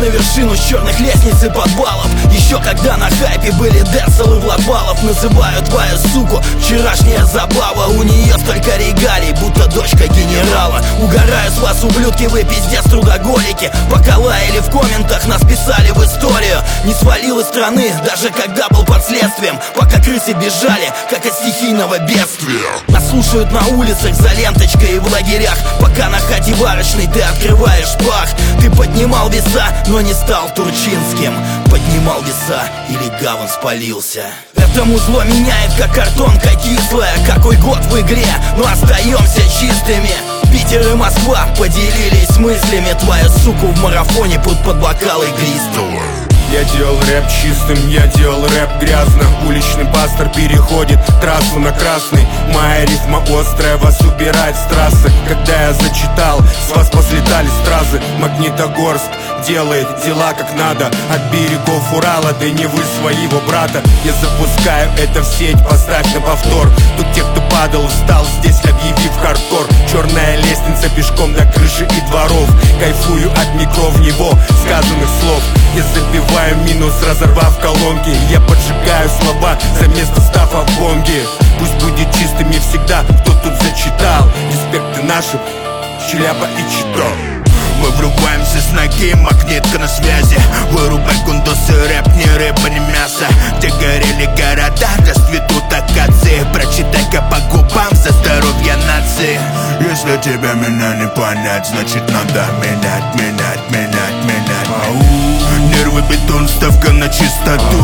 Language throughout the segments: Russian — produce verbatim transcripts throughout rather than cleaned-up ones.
на вершину с черных лестниц и подвалов. Еще когда на хайпе были Децл и Влад Балов. Называю твою суку вчерашняя забава. У нее столько регалий, будто дочка генерала. Угораю с вас, ублюдки, вы пиздец трудоголики. Пока лаяли в комментах, нас писали в историю. Не свалил из страны, даже когда был под следствием. Пока крысы бежали, как от стихийного бедствия. Нас слушают на улицах за ленточкой и в лагерях. Пока на хате варочной ты открываешь бах. Ты поднимал веса, но не стал Турчинским. Поднимал веса, или говн спалился. Это музло меняет, как картонка кислая. Какой год в игре, но остаемся чистыми. Питер и Москва поделились мыслями. Твоя сука в марафоне пут под бокал игристого. Я делал рэп чистым, я делал рэп грязно. Уличный пастор переходит трассу на красный. Моя рифма острая, вас убирает с трассы. Когда я зачитал, с вас послетали стразы. Магнитогорск делает дела как надо. От берегов Урала до Невы своего брата. Я запускаю это в сеть, поставь на повтор. Тут те, кто падал, встал здесь, объявив хардкор. Черная лестница пешком до крыши и дворов. Кайфую от микров него сказанных слов. Я забиваю минус, разорвав колонки. Я поджигаю слова за место стафа в бонге. Пусть будет чистыми всегда, кто тут зачитал. Респекты нашим, Челяба и Чито. Мы врубаемся с ноги, магнитка на связи. Вырубай гундосы, рэп, не рыба, не мясо. Где горели города, расцветут акации. Прочитай-ка по губам за здоровье нации. Если тебя меня не понять, значит надо менять, менять, менять, менять. Ау. Нервы бетон, ставка на чистоту.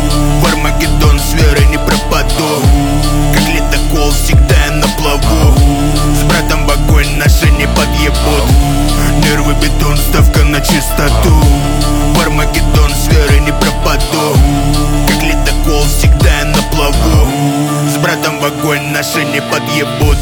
В Армагеддон с верой не пропаду. Как ледокол, всегда я на плаву. С братом в огонь наши не подъебут. Нервы бетон, ставка на чистоту. В Армагеддон с верой не пропаду. Как ледокол, всегда я на плаву. С братом в огонь наши не подъебут.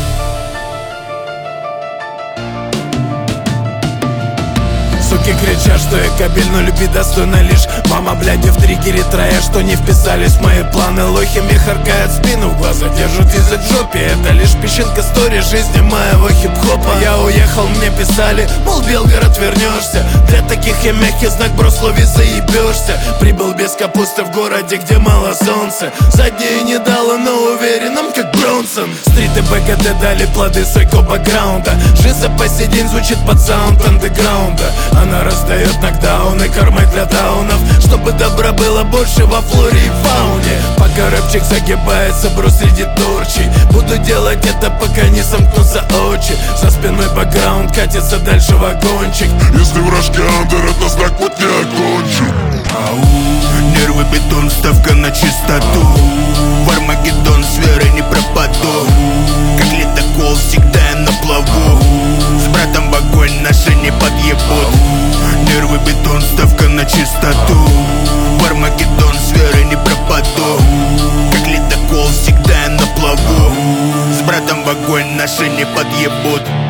Суки кричат, что я кабель, но любить достойно лишь мама, блядь, в триггере троя, что не вписались в мои планы. Лохи мне харкают спину, в глаза держат язык в жопе. Это лишь песчинка истории жизни моего хип-хопа. Я уехал, мне писали, мол, Белгород вернешься. Для таких я мягкий знак, бро, слове заебешься. Прибыл без капусты в городе, где мало солнца. Заднее не дало, но уверенным, как Бронсон. Стрит и БГД дали плоды своего бэкграунда. Жизнь по сей день звучит под саунд андеграунда. Она раздает нокдауны, кормой для даунов, чтобы добра было больше во флоре и фауне. Пока рэпчик загибается, бро, среди торчей. Буду делать это, пока не сомкнутся очи. За спиной бэкграунд катится дальше вагончик. Если вражки андер, это знак, вот не окончу. Ау. Нервы бетон, ставка на чистоту. В Армагеддон с верой не пропаду. Как ледокол, всегда я на плаву. С братом в огонь наши не подъебут. Нервы бетон, ставка на чистоту. В Армагеддон с верой не пропаду. Как ледокол, всегда я на плаву. С братом в огонь наши не подъебут.